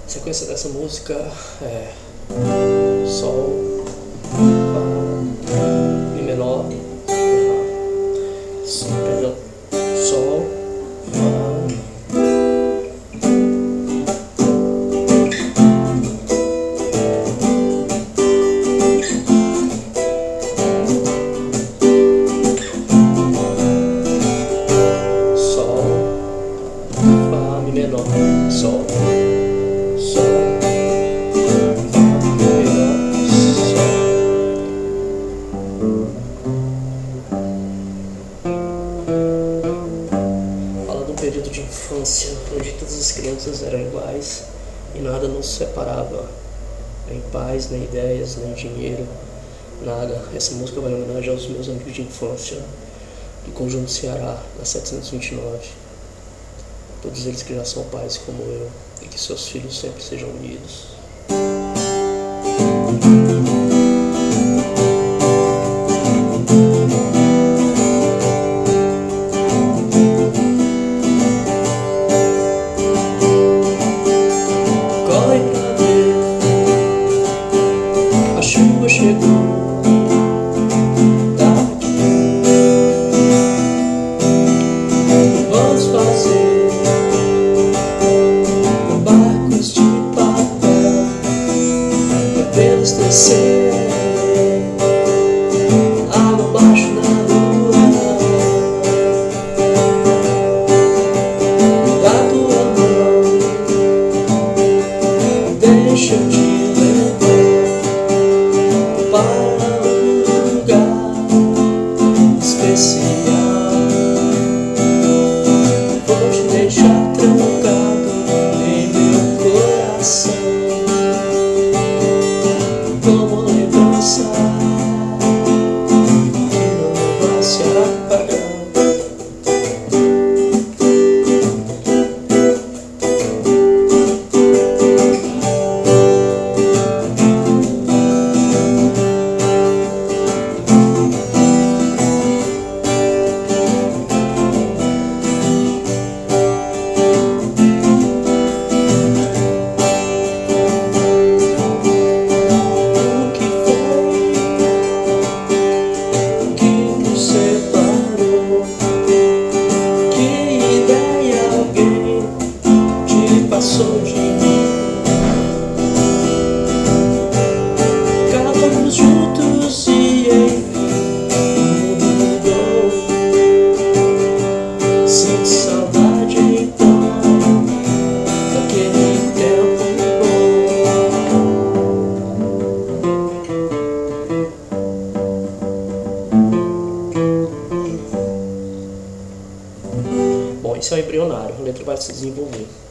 A sequência dessa música é Sol, Fá, Mi menor, perdão, Sol, Fá, Sol, Fá, Mi menor, Sol. Fala de um período de infância onde todas as crianças eram iguais e nada nos separava, nem pais, nem ideias, nem dinheiro, nada. Essa música vai em homenagem aos meus amigos de infância do Conjunto Ceará, na 729. Todos eles que já são pais como eu, e que seus filhos sempre sejam unidos. Corre pra ver, a chuva chegou. Vamos fazer barcos de papel, apenas descer água abaixo na rua. Me dá tua mão, deixa eu te levar para um lugar especial. Vou te deixar trancado em meu coração como lembrança que não vai se apagar. Passou de mim. Acabamos juntos e enfim o mundo mudou. Sinto saudade então daquele tempo bom. Bom, isso é o embrionário, a letra vai se desenvolver.